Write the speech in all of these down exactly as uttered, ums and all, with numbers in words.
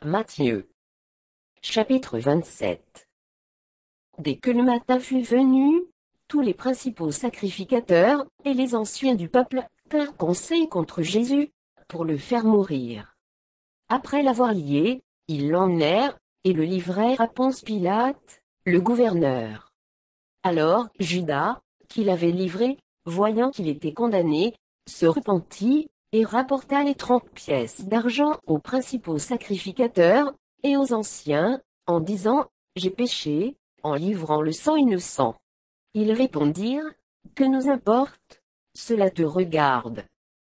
Matthieu. Chapitre vingt-sept. Dès que le matin fut venu, tous les principaux sacrificateurs et les anciens du peuple tinrent conseil contre Jésus, pour le faire mourir. Après l'avoir lié, ils l'emmenèrent, et le livrèrent à Ponce Pilate, le gouverneur. Alors Judas, qui l'avait livré, voyant qu'il était condamné, se repentit, et rapporta les trente pièces d'argent aux principaux sacrificateurs, et aux anciens, en disant, « J'ai péché, en livrant le sang innocent. » Ils répondirent, « Que nous importe? Cela te regarde. »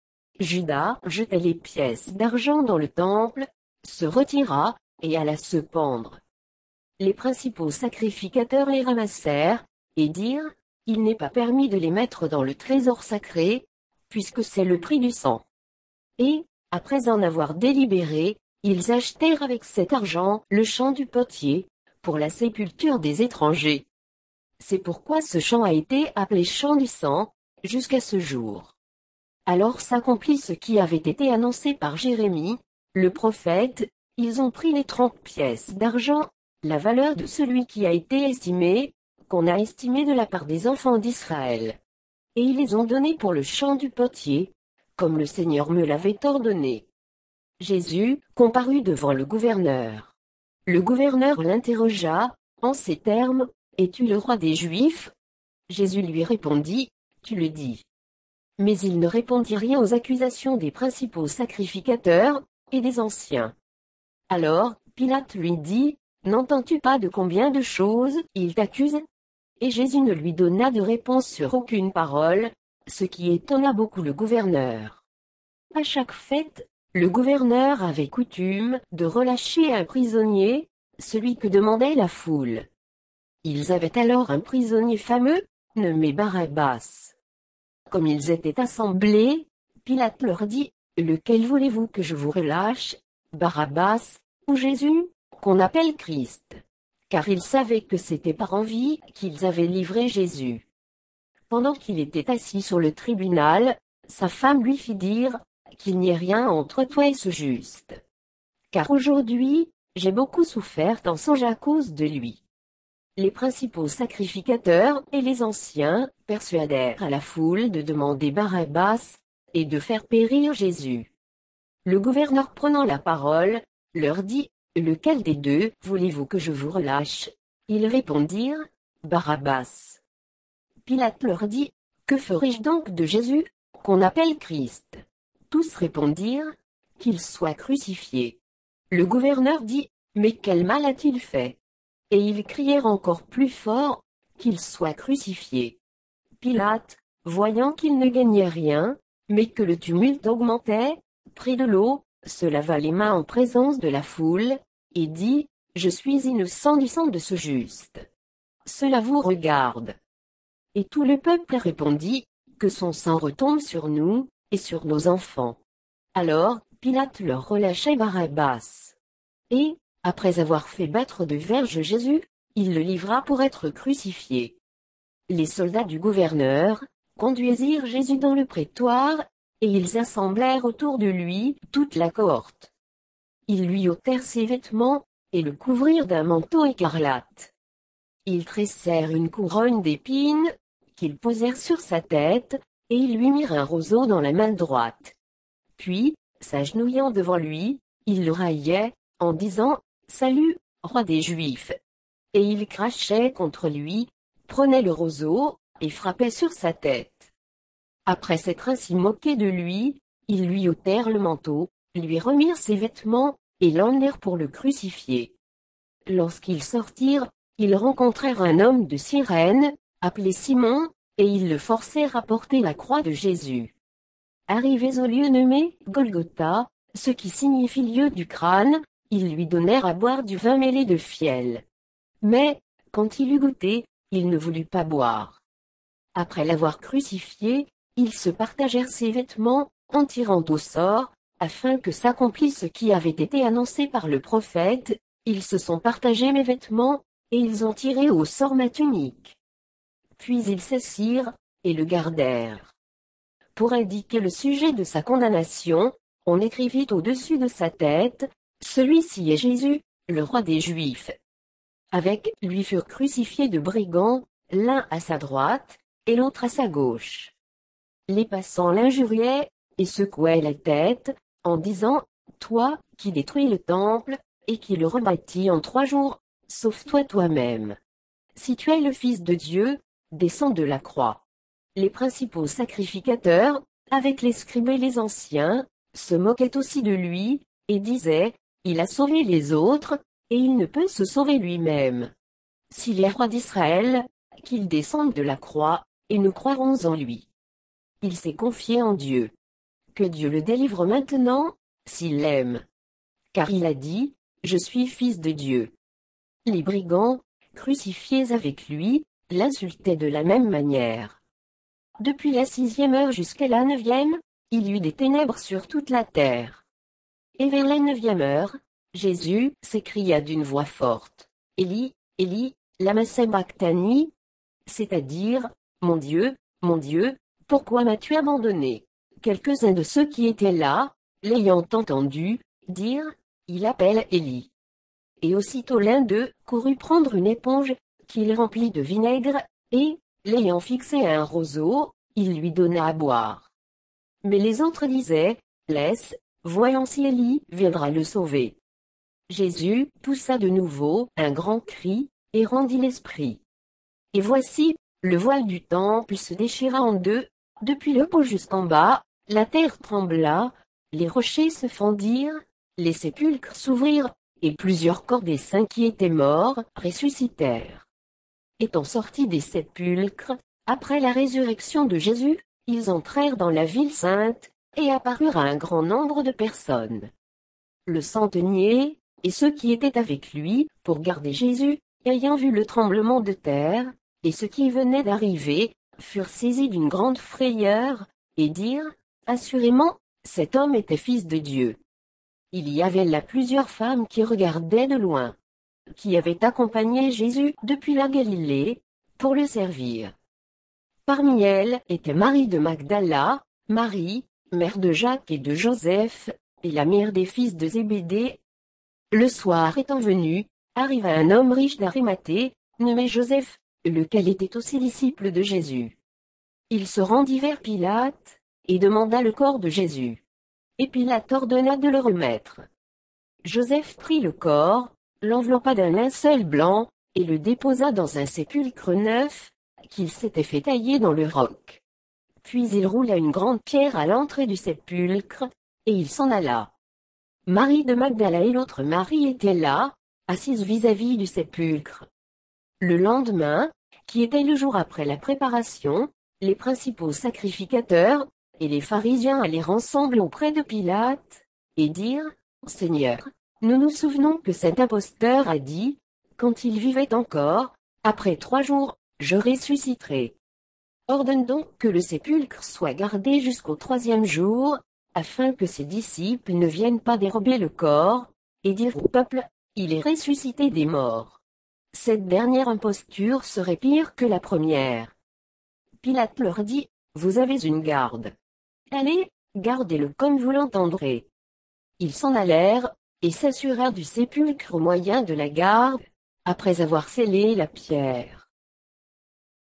Judas jeta les pièces d'argent dans le temple, se retira, et alla se pendre. Les principaux sacrificateurs les ramassèrent, et dirent, « Il n'est pas permis de les mettre dans le trésor sacré, puisque c'est le prix du sang. » Et, après en avoir délibéré, ils achetèrent avec cet argent le champ du potier, pour la sépulture des étrangers. C'est pourquoi ce champ a été appelé champ du sang, jusqu'à ce jour. Alors s'accomplit ce qui avait été annoncé par Jérémie, le prophète, ils ont pris les trente pièces d'argent, la valeur de celui qui a été estimé, qu'on a estimé de la part des enfants d'Israël. Et ils les ont donnés pour le champ du potier, comme le Seigneur me l'avait ordonné. Jésus comparut devant le gouverneur. Le gouverneur l'interrogea, en ces termes, « Es-tu le roi des Juifs ?» Jésus lui répondit, « Tu le dis. » Mais il ne répondit rien aux accusations des principaux sacrificateurs, et des anciens. Alors, Pilate lui dit, « N'entends-tu pas de combien de choses il t'accuse ?» Et Jésus ne lui donna de réponse sur aucune parole, ce qui étonna beaucoup le gouverneur. À chaque fête, le gouverneur avait coutume de relâcher un prisonnier, celui que demandait la foule. Ils avaient alors un prisonnier fameux, nommé Barabbas. Comme ils étaient assemblés, Pilate leur dit, « Lequel voulez-vous que je vous relâche, Barabbas, ou Jésus, qu'on appelle Christ ?» Car ils savaient que c'était par envie qu'ils avaient livré Jésus. Pendant qu'il était assis sur le tribunal, sa femme lui fit dire, « Qu'il n'y ait rien entre toi et ce juste. Car aujourd'hui, j'ai beaucoup souffert en songe à cause de lui. » Les principaux sacrificateurs et les anciens persuadèrent à la foule de demander Barabbas, et de faire périr Jésus. Le gouverneur prenant la parole, leur dit, « Lequel des deux voulez-vous que je vous relâche ?» Ils répondirent, « Barabbas. » Pilate leur dit, « Que ferai-je donc de Jésus, qu'on appelle Christ ?» Tous répondirent, « Qu'il soit crucifié. » Le gouverneur dit, « Mais quel mal a-t-il fait ?» Et ils crièrent encore plus fort, « Qu'il soit crucifié. » Pilate, voyant qu'il ne gagnait rien, mais que le tumulte augmentait, prit de l'eau, se lava les mains en présence de la foule, et dit, « Je suis innocent du sang de ce juste. Cela vous regarde. » Et tout le peuple répondit, « Que son sang retombe sur nous, et sur nos enfants. » Alors, Pilate leur relâcha Barabbas. Et, après avoir fait battre de verges Jésus, il le livra pour être crucifié. Les soldats du gouverneur conduisirent Jésus dans le prétoire, et ils assemblèrent autour de lui toute la cohorte. Ils lui ôtèrent ses vêtements, et le couvrirent d'un manteau écarlate. Ils tressèrent une couronne d'épines, qu'ils posèrent sur sa tête, et ils lui mirent un roseau dans la main droite. Puis, s'agenouillant devant lui, ils le raillaient, en disant, « Salut, roi des Juifs !» Et ils crachaient contre lui, prenaient le roseau, et frappaient sur sa tête. Après s'être ainsi moqués de lui, ils lui ôtèrent le manteau, lui remirent ses vêtements, et l'emmenèrent pour le crucifier. Lorsqu'ils sortirent, ils rencontrèrent un homme de Cyrène, appelé Simon, et ils le forcèrent à porter la croix de Jésus. Arrivés au lieu nommé Golgotha, ce qui signifie lieu du crâne, ils lui donnèrent à boire du vin mêlé de fiel. Mais, quand il eut goûté, il ne voulut pas boire. Après l'avoir crucifié, ils se partagèrent ses vêtements, en tirant au sort, afin que s'accomplisse ce qui avait été annoncé par le prophète, « Ils se sont partagés mes vêtements, et ils ont tiré au sort ma tunique. » Puis ils s'assirent, et le gardèrent. Pour indiquer le sujet de sa condamnation, on écrivit au-dessus de sa tête, Celui-ci est Jésus, le roi des Juifs. Avec lui furent crucifiés deux brigands, l'un à sa droite, et l'autre à sa gauche. Les passants l'injuriaient, et secouaient la tête, en disant, « Toi, qui détruis le temple, et qui le rebâtis en trois jours, sauve-toi toi-même. Si tu es le Fils de Dieu, descends de la croix. » Les principaux sacrificateurs, avec les scribes et les anciens, se moquaient aussi de lui, et disaient, « Il a sauvé les autres, et il ne peut se sauver lui-même. S'il est roi d'Israël, qu'il descende de la croix, et nous croirons en lui. Il s'est confié en Dieu. Que Dieu le délivre maintenant, s'il l'aime. Car il a dit, je suis fils de Dieu. » Les brigands, crucifiés avec lui, l'insultaient de la même manière. Depuis la sixième heure jusqu'à la neuvième, il y eut des ténèbres sur toute la terre. Et vers la neuvième heure, Jésus s'écria d'une voix forte, « Élie, Élie, lama sabachthani » c'est-à-dire, « Mon Dieu, mon Dieu, pourquoi m'as-tu abandonné ?» Quelques-uns de ceux qui étaient là, l'ayant entendu, dirent, « Il appelle Élie. » Et aussitôt l'un d'eux courut prendre une éponge, qu'il remplit de vinaigre, et, l'ayant fixée à un roseau, il lui donna à boire. Mais les autres disaient, « Laisse, voyons si Élie viendra le sauver. » Jésus poussa de nouveau un grand cri, et rendit l'esprit. Et voici, le voile du temple se déchira en deux, depuis le haut jusqu'en bas, la terre trembla, les rochers se fendirent, les sépulcres s'ouvrirent, et plusieurs corps des saints qui étaient morts ressuscitèrent. Étant sortis des sépulcres, après la résurrection de Jésus, ils entrèrent dans la ville sainte, et apparurent à un grand nombre de personnes. Le centenier, et ceux qui étaient avec lui, pour garder Jésus, ayant vu le tremblement de terre, et ceux qui venaient d'arriver, furent saisis d'une grande frayeur, et dirent, « Assurément, cet homme était fils de Dieu. » Il y avait là plusieurs femmes qui regardaient de loin, qui avaient accompagné Jésus depuis la Galilée, pour le servir. Parmi elles était Marie de Magdala, Marie, mère de Jacques et de Joseph, et la mère des fils de Zébédée. Le soir étant venu, arriva un homme riche d'Arimathée, nommé Joseph, lequel était aussi disciple de Jésus. Il se rendit vers Pilate, et demanda le corps de Jésus. Et Pilate ordonna de le remettre. Joseph prit le corps, l'enveloppa d'un linceul blanc, et le déposa dans un sépulcre neuf, qu'il s'était fait tailler dans le roc. Puis il roula une grande pierre à l'entrée du sépulcre, et il s'en alla. Marie de Magdala et l'autre Marie étaient là, assises vis-à-vis du sépulcre. Le lendemain, qui était le jour après la préparation, les principaux sacrificateurs, et les pharisiens allèrent ensemble auprès de Pilate, et dirent, « Seigneur, nous nous souvenons que cet imposteur a dit, quand il vivait encore, après trois jours, je ressusciterai. Ordonne donc que le sépulcre soit gardé jusqu'au troisième jour, afin que ses disciples ne viennent pas dérober le corps, et dire au peuple, il est ressuscité des morts. Cette dernière imposture serait pire que la première. » Pilate leur dit, « Vous avez une garde. Allez, gardez-le comme vous l'entendrez. » Ils s'en allèrent, et s'assurèrent du sépulcre au moyen de la garde, après avoir scellé la pierre.